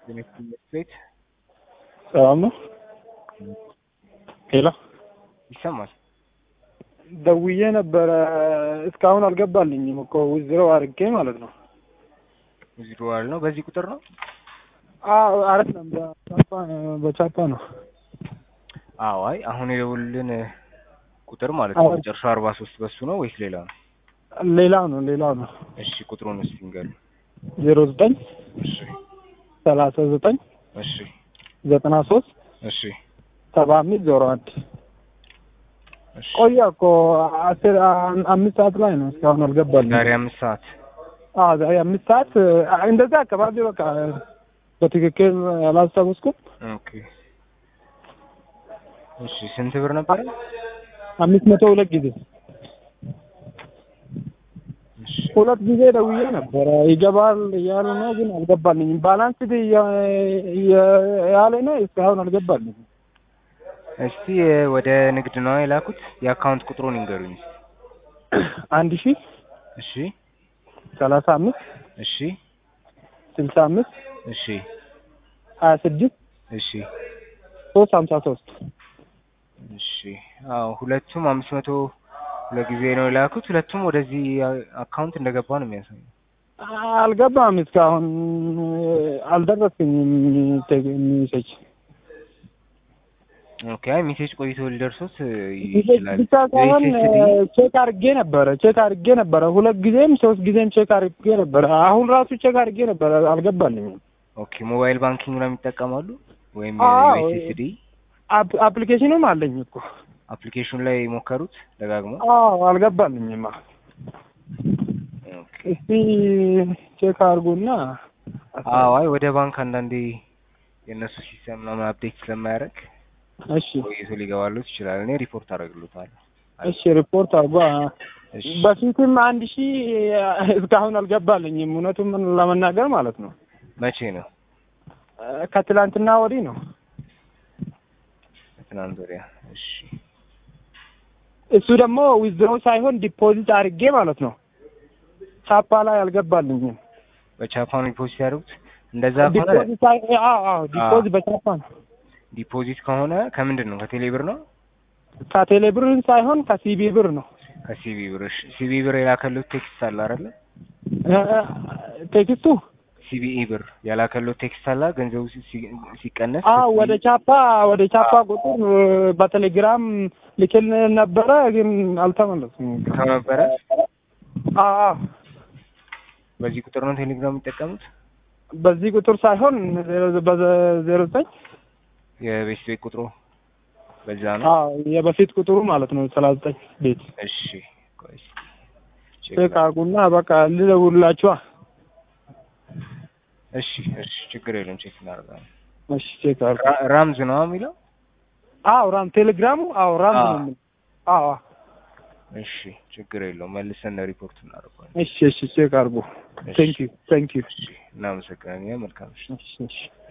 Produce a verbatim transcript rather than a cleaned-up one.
ቤት ሰላም ነው። ሄሎ ይሰማል። ደውዬ ነበረ እስካሁን አልገባልኝም እኮ ውዝረው አድርጌ ማለት ነው። ዊዝድሮዋል ነው በዚህ ቁጥር ነው? አዎ አይደለም፣ በቻፓ በቻፓ ነው። አዎ አይ አሁን የደውልን ቁጥር ማለት ነው መጨረሻው አርባ ሶስት በሱ ነው ወይስ ሌላ ነው? ሌላ ነው ሌላ ነው። እሺ ቁጥሩን እስኪ ንገሩኝ። ዜሮ ዘጠኝ እሺ ሰላሳ ዘጠኝ እሺ ዘጠና ሶስት እሺ ሰባ አምስት ዜሮ አንድ እሺ ቆያ እኮ አስር አምስት ሰዓት ላይ ነው እስካሁን አልገባልኝም። ዛሬ አምስት ሰዓት አዎ ዛሬ አምስት ሰዓት እንደዛ አካባቢ በቃ በትክክል አላስታውስኩም። ኦኬ እሺ ስንት ብር ነበር? አምስት መቶ ሁለት ጊዜ እሺ ሁለት ጊዜ ደውዬ ነበረ ይገባል እያሉ ነው፣ ግን አልገባልኝም። ባላንስ ያለ ነው እስካሁን አልገባልኝም። እስቲ ወደ ንግድ ነው የላኩት? የአካውንት ቁጥሩን ይንገሩኝ። አንድ ሺህ እሺ ሰላሳ አምስት እሺ ስልሳ አምስት እሺ ሀያ ስድስት እሺ ሶስት ሀምሳ ሶስት እሺ አዎ ሁለቱም አምስት መቶ ለጊዜ ነው የላኩት። ሁለቱም ወደዚህ አካውንት እንደገባ ነው የሚያሳየው። አልገባም እስካሁን አልደረሰኝም ሜሴጅ። ኦኬ አይ ሜሴጅ ቆይቶ ሊደርሱት ይችላል። ብቻ ሳይሆን ቼክ አድርጌ ነበረ ቼክ አድርጌ ነበረ ሁለት ጊዜም ሶስት ጊዜም ቼክ አድርጌ ነበረ። አሁን ራሱ ቼክ አድርጌ ነበረ አልገባልኝም። ኦኬ ሞባይል ባንኪንግ ነው የሚጠቀማሉ ወይም ዩኤስኤስዲ አፕሊኬሽንም አለኝ እኮ። አፕሊኬሽን ላይ ሞከሩት ደጋግሞ? አዎ አልገባልኝም። ኦኬ እስቲ ቼክ አድርጉና። አዎ አይ ወደ ባንክ አንዳንዴ የነሱ ሲስተም ነው አፕዴት ስለማያደርግ እሺ ቆይቶ ሊገባሉት ይችላል። እኔ ሪፖርት አደርግልዎታለሁ። እሺ ሪፖርት አድርጓ። በፊትም አንድ ሺህ እስካሁን አልገባልኝም እውነቱን ለመናገር ማለት ነው። መቼ ነው? ከትላንትና ወዲህ ነው። ከትላንት ወዲያ። እሺ እሱ ደግሞ ዊዝድሮ ሳይሆን ዲፖዚት አድርጌ ማለት ነው። ቻፓ ላይ አልገባልኝም። በቻፓ ነው ዲፖዚት ያደርጉት? እንደዛ ከሆነ ዲፖዚት አዎ አዎ ዲፖዚት በቻፓ ነው። ዲፖዚት ከሆነ ከምንድን ነው? ከቴሌ ብር ነው? ከቴሌ ብር ሳይሆን ከሲቢ ብር ነው። ከሲቢ ብር። እሺ ሲቢ ብር የላከሉት ቴክስት አለ አይደለ? ቴክስቱ ሲቢኢ ብር ያላከሉት ቴክስት አለ ገንዘቡ ሲቀነስ? አዎ ወደ ቻፓ ወደ ቻፓ ቁጥር በቴሌግራም ልክል ነበረ፣ ግን አልተመለስም። ከነበረ አዎ በዚህ ቁጥር ነው ቴሌግራም የሚጠቀሙት? በዚህ ቁጥር ሳይሆን በዜሮ ዘጠኝ የቤት ቤት ቁጥሩ በዛ ነው? አዎ የበፊት ቁጥሩ ማለት ነው ሰላሳ ዘጠኝ ቤት። እሺ ቆይ ቼክ አድርጉና በቃ ልደውልላችኋ። እሺ እሺ ችግር የለም ቼክ እናደርጋለን። እሺ ቼክ አድርጉ። ራምዝ ነው የሚለው? አዎ ራም ቴሌግራሙ አዎ ራምዝ ነው የሚለው። አዎ እሺ ችግር የለውም መልሰን ሪፖርት እናደርጋለን። እሺ እሺ ቼክ አድርጉ። ቴንክ ዩ ቴንክ ዩ። እናመሰግናለን። መልካም እሺ እሺ እሺ